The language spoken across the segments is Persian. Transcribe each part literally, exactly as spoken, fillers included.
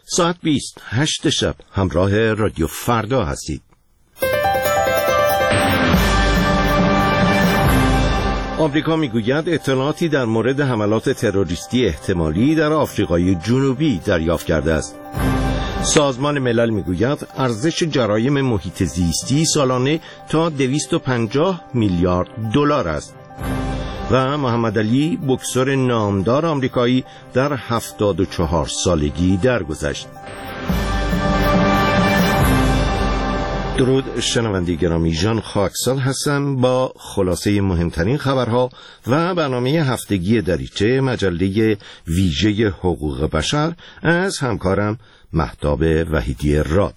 ساعت بیست هشت شب همراه رادیو فردا هستید. آمریکا میگوید اطلاعاتی در مورد حملات تروریستی احتمالی در آفریقای جنوبی دریافت کرده است. سازمان ملل میگوید ارزش جرایم محیط زیستی سالانه تا دویست و پنجاه میلیارد دلار است. و محمد علی بوکسور نامدار آمریکایی در هفتاد و چهار سالگی درگذشت. درود شنونده گرامی، ژان خاکسال هستم با خلاصه مهمترین خبرها و برنامه هفتگی دریچه مجله ویژه حقوق بشر از همکارم مهتاب وحیدی راد.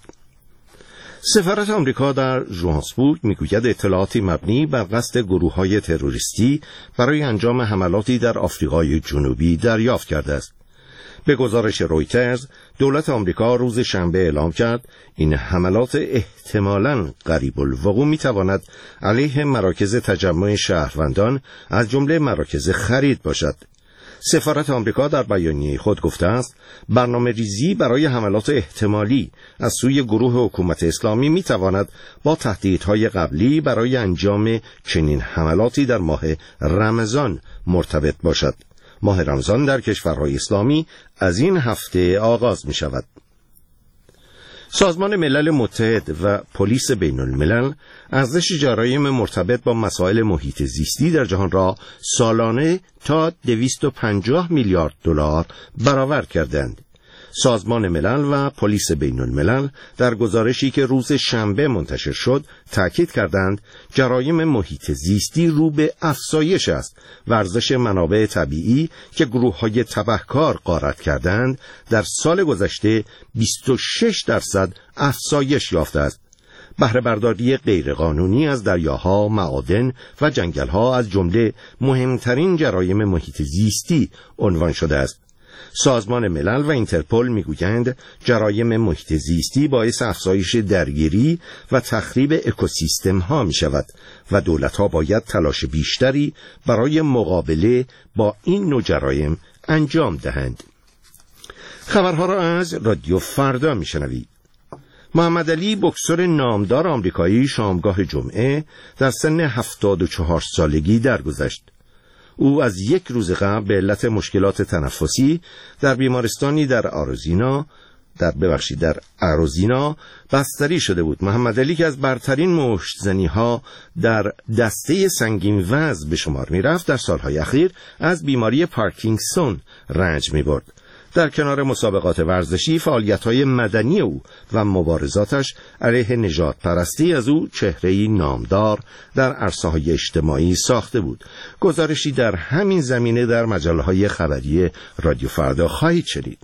سفارت آمریکا در ژوهانسبورگ میگوید اطلاعاتی مبنی بر قصد گروه‌های تروریستی برای انجام حملاتی در آفریقای جنوبی دریافت کرده است. به گزارش رویترز، دولت آمریکا روز شنبه اعلام کرد این حملات احتمالاً قریب الوقوع میتواند علیه مراکز تجمع شهروندان از جمله مراکز خرید باشد. سفارت آمریکا در بیانیه خود گفته است برنامه ریزی برای حملات احتمالی از سوی گروه حکومت اسلامی میتواند با تهدیدهای قبلی برای انجام چنین حملاتی در ماه رمضان مرتبط باشد. ماه رمضان در کشورهای اسلامی از این هفته آغاز می شود. سازمان ملل متحد و پلیس بین الملل ارزش جرایم مرتبط با مسائل محیط زیستی در جهان را سالانه تا دویست و پنجاه میلیارد دلار برآورد کردند. سازمان ملل و پلیس بین الملل در گزارشی که روز شنبه منتشر شد تأکید کردند جرایم محیط زیستی رو به افزایش است و ارزش منابع طبیعی که گروه‌های تبهکار غارت کردند در سال گذشته بیست و شش درصد افزایش یافته است. بهره برداری غیرقانونی از دریاها، معادن و جنگل‌ها از جمله مهمترین جرایم محیط زیستی عنوان شده است. سازمان ملل و اینترپل میگویند جرایم محیط زیستی باعث افزایش درگیری و تخریب اکوسیستم ها می شود و دولت ها باید تلاش بیشتری برای مقابله با این نوع جرایم انجام دهند. خبرها را از رادیو فردا می شنوید. محمد علی بوکسور نامدار آمریکایی شامگاه جمعه در سن هفتاد و چهار سالگی درگذشت. او از یک روز قبل به علت مشکلات تنفسی در بیمارستانی در آریزونا در ببخشید در آریزونا بستری شده بود. محمد علی که از برترین مشت‌زنی‌ها در دسته سنگین وزن به شمار می‌رفت در سالهای اخیر از بیماری پارکینسون رنج می‌برد. در کنار مسابقات ورزشی، فعالیت‌های مدنی او و مبارزاتش علیه نژاد پرستی از او چهره‌ای نامدار در عرصه‌های اجتماعی ساخته بود. گزارشی در همین زمینه در مجله‌های خبری رادیو فردا خواهید شنید.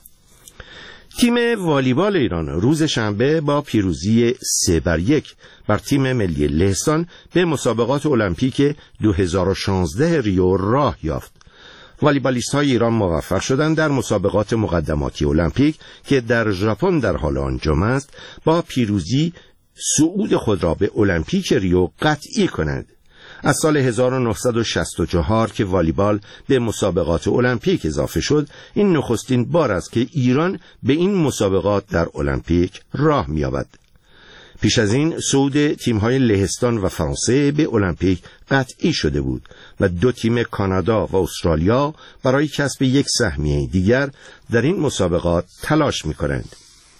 تیم والیبال ایران روز شنبه با پیروزی سه بر یک بر تیم ملی لهستان به مسابقات المپیک دو هزار و شانزده ریو راه یافت. والیبالیست های ایران موفق شدند در مسابقات مقدماتی المپیک که در ژاپن در حال انجام است با پیروزی صعود خود را به المپیک ریو قطعی کنند. از سال هزار و نهصد و شصت و چهار که والیبال به مسابقات المپیک اضافه شد، این نخستین بار است که ایران به این مسابقات در المپیک راه می‌یابد. پیش از این صعود تیم‌های لهستان و فرانسه به المپیک قطعی شده بود و دو تیم کانادا و استرالیا برای کسب یک سهمیه دیگر در این مسابقات تلاش می‌کنند.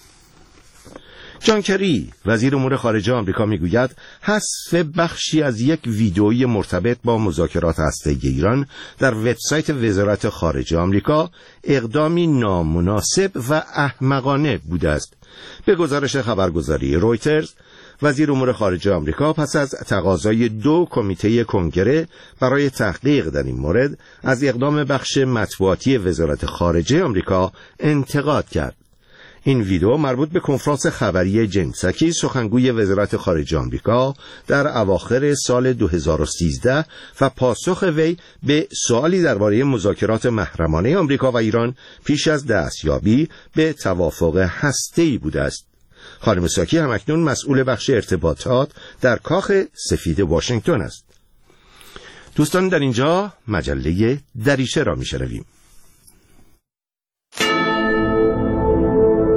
جان کری وزیر امور خارجه آمریکا میگوید حذف بخشی از یک ویدئویی مرتبط با مذاکرات هسته‌ای ایران در وبسایت وزارت خارجه آمریکا اقدامی نامناسب و احمقانه بوده است. به گزارش خبرگزاری رویترز، وزیر امور خارجه آمریکا پس از تقاضای دو کمیته کنگره برای تحقیق در این مورد از اقدام بخش مطبوعاتی وزارت خارجه آمریکا انتقاد کرد. این ویدئو مربوط به کنفرانس خبری جین ساکی سخنگوی وزارت خارجه آمریکا در اواخر سال دو هزار و سیزده و پاسخ وی به سوالی درباره مذاکرات محرمانه آمریکا و ایران پیش از دستیابی به توافق هسته‌ای بوده است. خانم ساکی همکنون مسئول بخش ارتباطات در کاخ سفید واشنگتن است. دوستان، در اینجا مجله دریچه را می‌شنویم.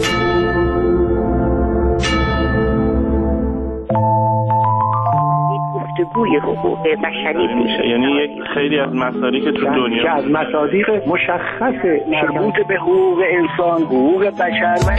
الگوی حقوق بشری میشه. یعنی یک خیلی از مصادیق تو دنیا که از مصادیق مشخص مربوط به حقوق انسان، حقوق بشر و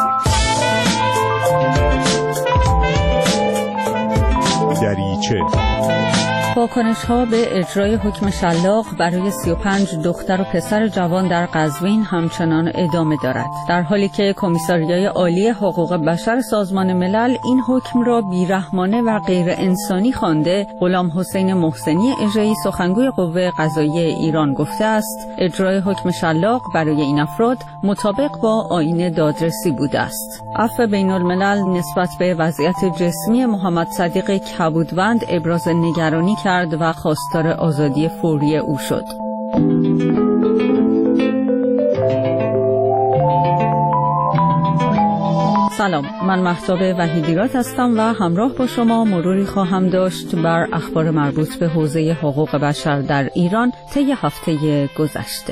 دریچه واکنش‌ها به اجرای حکم شلاق برای سی و پنج دختر و پسر جوان در قزوین همچنان ادامه دارد، در حالی که کمیساریای عالی حقوق بشر سازمان ملل این حکم را بیرحمانه و غیر انسانی خوانده. غلام حسین محسنی اژه‌ای سخنگوی قوه قضاییه ایران گفته است اجرای حکم شلاق برای این افراد مطابق با آیین دادرسی بوده است. عفو بین الملل نسبت به وضعیت جسمی محمد صدیق کبودوند ابراز نگرانی کرد و خواستار آزادی فوری او شد. سلام، من مهتاب وحیدیراد هستم و همراه با شما مروری خواهم داشت بر اخبار مربوط به حوزه حقوق بشر در ایران طی هفته گذشته.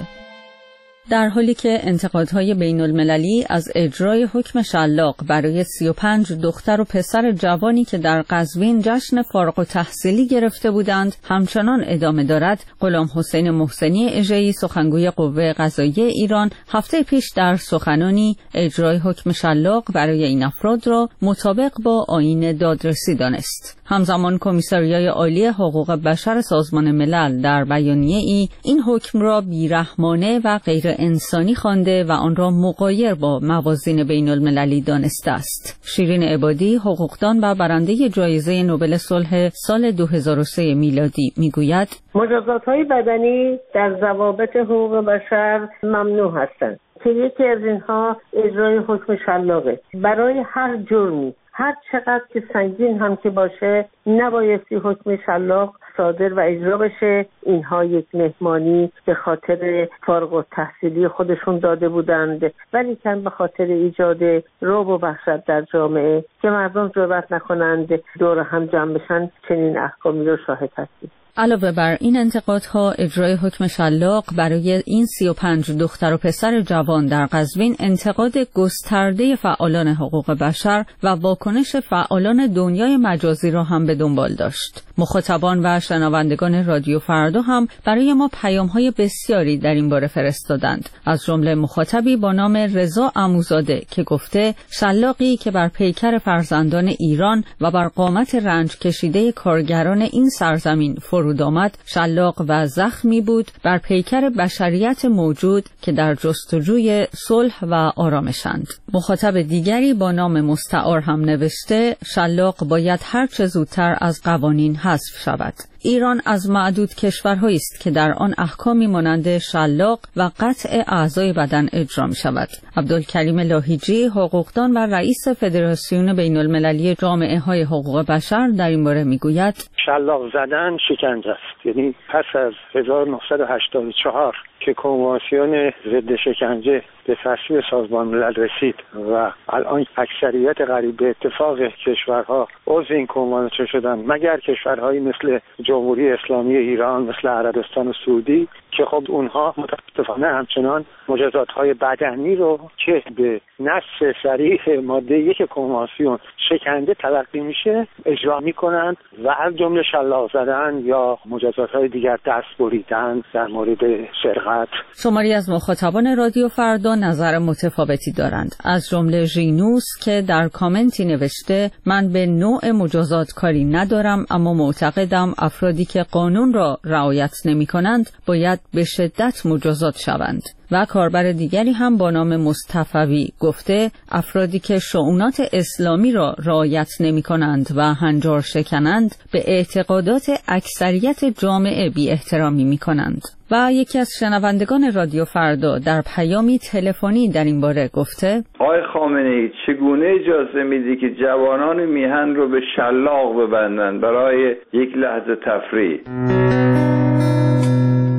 در حالی که انتقادهای بین المللی از اجرای حکم شلاق برای سی و پنج دختر و پسر جوانی که در قزوین جشن فارغ التحصیلی گرفته بودند همچنان ادامه دارد، غلام حسین محسنی اژه‌ای سخنگوی قوه قضاییه ایران هفته پیش در سخنانی اجرای حکم شلاق برای این افراد را مطابق با آیین دادرسی دانست. همزمان کمیساریای عالی حقوق بشر سازمان ملل در بیانیه‌ای این حکم را بیرحمانه و غیر انسانی خوانده و آن را مغایر با موازین بین المللی دانسته است. شیرین عبادی، حقوقدان و برنده جایزه نوبل صلح سال دو هزار و سه میلادی میگوید مجازات‌های بدنی در ضوابط حقوق بشر ممنوع هستند که یکی از اینها اجرای حکم شلاقه. برای هر جرمی هر چقدر که سنگین هم که باشه نبایستی حکم شلاق صادر و اجرا بشه. اینها یک مهمانی به خاطر فارغ التحصیلی خودشون داده بودند، ولی کن به خاطر ایجاد رعب و وحشت در جامعه که مردم جرئت نکنند دور هم جمع بشن چنین احکامی رو شاهد هستیم. علاوه بر این انتقادها، اجرای حکم شلاق برای این سی و پنج دختر و پسر جوان در قزوین انتقاد گسترده فعالان حقوق بشر و واکنش فعالان دنیای مجازی را هم به دنبال داشت. مخاطبان و شنوندگان رادیو فردا هم برای ما پیام‌های بسیاری در این باره فرستادند، از جمله مخاطبی با نام رضا عموزاده که گفته شلاقی که بر پیکر فرزندان ایران و بر قامت رنج کشیده کارگران این سرزمین فرود آمد شلاق و زخمی بود بر پیکر بشریت موجود که در جستجوی صلح و آرامشند. مخاطب دیگری با نام مستعار هم نوشته شلاق باید هر چه زودتر از قوانین حذف شود. ایران از معدود کشورهایی است که در آن احکامی مانند شلاق و قطع اعضای بدن اجرا می شود. عبدالکریم لاهیجی، حقوقدان و رئیس فدراسیون بین المللی جامعه های حقوق بشر در این باره می گوید شلاق زدن شکنجه است. یعنی پس از هزار و نهصد و هشتاد و چهار که کنوانسیون ضد شکنجه به تصویب سازمان ملل رسید و الان اکثریت قریب به اتفاق کشورها عضو این کنوانسیون شدن مگر کشورهایی مثل جمهوری اسلامی ایران، مثل عربستان سعودی که خب اونها متاسفانه همچنان مجازات‌های بدنی رو که به نص صریح ماده یک کنوانسیون شکنجه تلقی میشه اجرا میکنند و از جمله شلاق زدن یا مجازات‌های دیگر دست بریدن در مورد سرقت. شماری از مخاطبان رادیو فردا نظر متفاوتی دارند، از جمله ژینوس که در کامنتی نوشته من به نوع مجازات کاری ندارم اما معتقدم افرادی که قانون را رعایت نمی‌کنند باید به شدت مجازات شوند. و کاربر دیگری هم با نام مصطفی گفته افرادی که شؤونات اسلامی را رعایت نمی کنند و هنجار شکنند به اعتقادات اکثریت جامعه بی احترامی می کنند. و یکی از شنوندگان رادیو فردا در پیامی تلفنی در این باره گفته آقای خامنه‌ای چگونه اجازه میدی که جوانان میهن رو به شلاق ببندن برای یک لحظه تفریح؟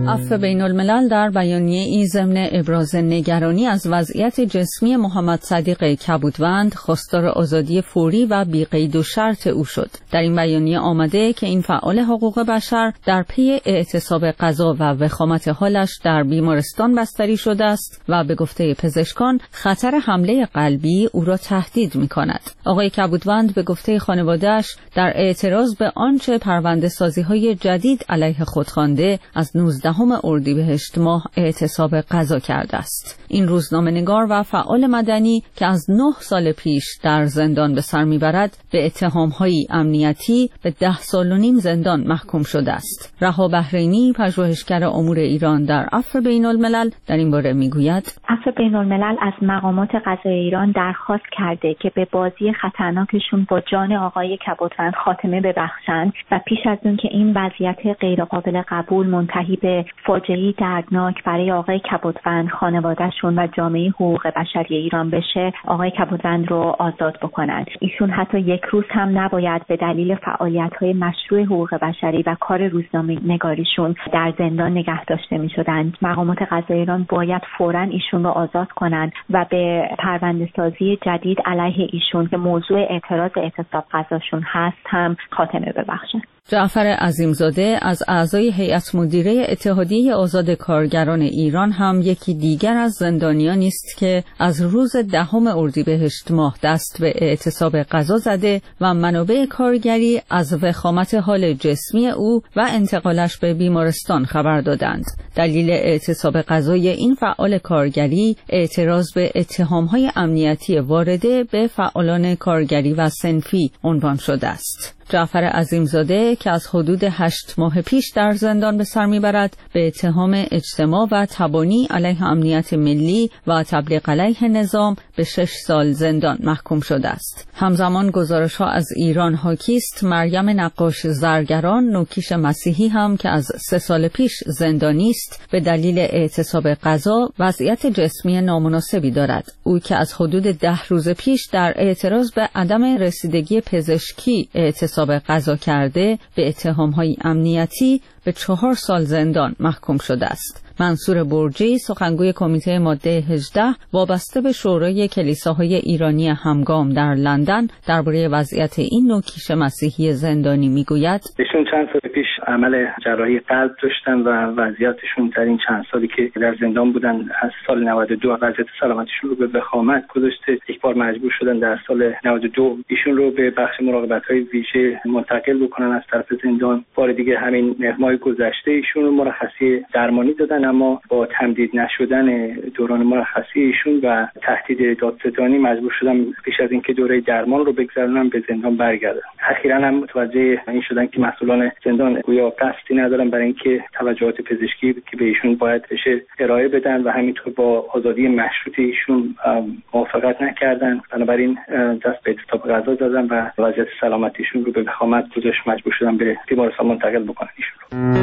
عفو بین الملل در بیانیه ای ضمن ابراز نگرانی از وضعیت جسمی محمد صدیق کبودوند خواستار آزادی فوری و بی قید و شرط او شد. در این بیانیه آمده که این فعال حقوق بشر در پی اعتصاب غذا و وخامت حالش در بیمارستان بستری شده است و به گفته پزشکان خطر حمله قلبی او را تهدید می کند. آقای کبودوند به گفته خانواده‌اش در اعتراض به آنچه پرونده‌سازی‌های جدید علیه خود خوانده از نوزدهم اردیبهشت ماه اعتصاب غذا کرده است. این روزنامه‌نگار و فعال مدنی که از نه سال پیش در زندان به سر میبرد به اتهام‌های امنیتی به ده سال و نیم زندان محکوم شده است. رها بحرینی پژوهشگر امور ایران در عفو بین الملل در این باره میگوید عفو بین الملل از مقامات قضایی ایران درخواست کرده که به بازی خطرناکشون با جان آقای کبودوند خاتمه ببخشند و پیش از اون که این وضعیت غیرقابل قبول منتهی به فاجعه‌ای دردناک برای آقای کبودوند، خانواده‌شون و جامعه حقوق بشری ایران بشه، آقای کبودوند رو آزاد بکنند. ایشون حتی یک روز هم نباید به دلیل فعالیت‌های مشروع حقوق بشری و کار روزنامه‌نگاریشون در زندان نگه داشته می‌شدند. مقامات قضایی ایران باید فوراً ایشون رو آزاد کنند و به پرونده‌سازی جدید علیه ایشون که موضوع اعتراض اعتصاب غذاشون هست هم خاتمه ببخشند. جعفر عظیمزاده از اعضای هیئت مدیره اتحادیه آزاد کارگران ایران هم یکی دیگر از زندانیانی است که از روز دهم اردیبهشت ماه دست به اعتصاب غذا زده و منابع کارگری از وخامت حال جسمی او و انتقالش به بیمارستان خبر دادند. دلیل اعتصاب غذای این فعال کارگری اعتراض به اتهام‌های امنیتی وارده به فعالان کارگری و صنفی عنوان شده است. جعفر عظیمزاده که از حدود هشت ماه پیش در زندان به سر میبرد به اتهام اجتماع و تبانی علیه امنیت ملی و تبلیغ علیه نظام به شش سال زندان محکوم شده است. همزمان گزارش ها از ایران حاکی است مریم نقاش زرگران نوکیش مسیحی هم که از سه سال پیش زندانی است به دلیل اعتصاب غذا وضعیت جسمی نامناسبی دارد. او که از حدود ده روز پیش در اعتراض به عدم رسیدگی پزشکی اعتصاب غذا کرده به اتهام‌های امنیتی به چهار سال زندان محکوم شده است. منصور برجی سخنگوی کمیته ماده هجده وابسته به شورای کلیساهای ایرانی همگام در لندن درباره وضعیت این نوع کیش مسیحی زندانی میگوید ایشون چند سال پیش عمل جراحی قلب داشتن و وضعیتشون در این چند سالی که در زندان بودن از سال نود و دو وضعیت سلامتیشون رو به وخامت گذاشته. یک بار مجبور شدن در سال نود و دو ایشون رو به بخش مراقبت‌های ویژه منتقل بکنن از طرف زندان. بار دیگه همین ماه گذشته ایشون رو مرخصی درمانی دادن، اما با تمدید نشدن دوران مرخصی ایشون و تهدید دادستانی مجبور شدن پیش از اینکه دوره درمان رو بگذرونن به زندان برگردن. اخیراً هم متوجه این شدن که مسئولان زندان گویا قصدی ندارن برای اینکه توجهات پزشکی که به ایشون باید بشه ارائه بدن و همینطور با آزادی مشروطه ایشون موافقت نکردن. بنابراین دست به اعتصاب غذا زدن و وضعیت سلامتیشون رو به وخامت گذاشت، مجبور شدن به بیمارستان منتقل بکنن ایشون.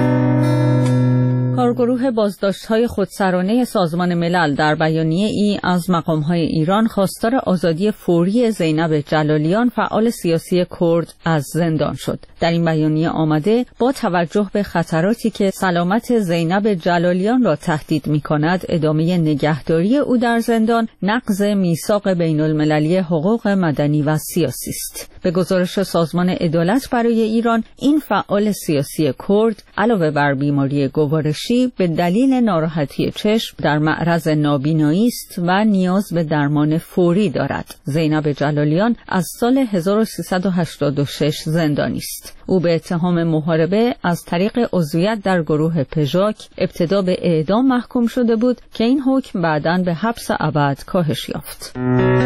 کارگروه بازداشت‌های خودسرانه سازمان ملل در بیانیه ای از مقام‌های ایران خواستار آزادی فوری زینب جلالیان فعال سیاسی کرد از زندان شد. در این بیانیه آمده با توجه به خطراتی که سلامت زینب جلالیان را تهدید می‌کند ادامه نگهداری او در زندان نقض میثاق بین‌المللی حقوق مدنی و سیاسی است. به گزارش سازمان عدالت برای ایران این فعال سیاسی کرد علاوه بر بیماری گوارشی به دلیل ناراحتی چشم در معرض نابینایی است و نیاز به درمان فوری دارد. زینب جلالیان از سال هزار و سیصد و هشتاد و شش زندانی است. او به اتهام محاربه از طریق عضویت در گروه پژاک ابتدا به اعدام محکوم شده بود که این حکم بعداً به حبس ابد کاهش یافت.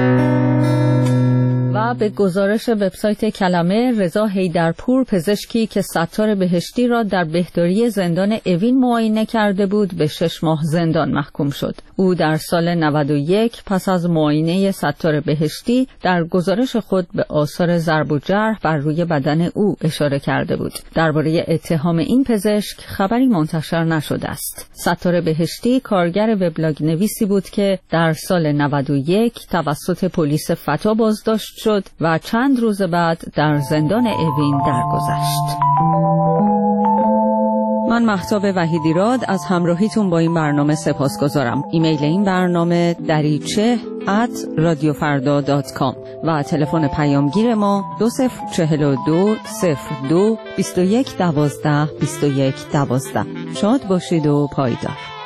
و به گزارش وبسایت کلمه رضا حیدرپور پزشکی که ستار بهشتی را در بهداری زندان اوین معاینه کرده بود به شش ماه زندان محکوم شد. او در سال نود و یک پس از معاینه ستار بهشتی در گزارش خود به آثار ضرب و جرح بر روی بدن او اشاره کرده بود. درباره اتهام این پزشک خبری منتشر نشده است. ستار بهشتی کارگر وبلاگ نویسی بود که در سال نود و یک توسط پلیس فتا بازداشت شد و چند روز بعد در زندان اوین درگذشت. من مهتاب وحیدیراد از همراهیتون با این برنامه سپاسگزارم. ایمیل این برنامه دریچه ات رادیو فردا دات کام و تلفن پیامگیر ما دو صفر چهل و دو صفر دو بیست و یک دوازده بیست و یک دوازده. شاد باشید و پایدار.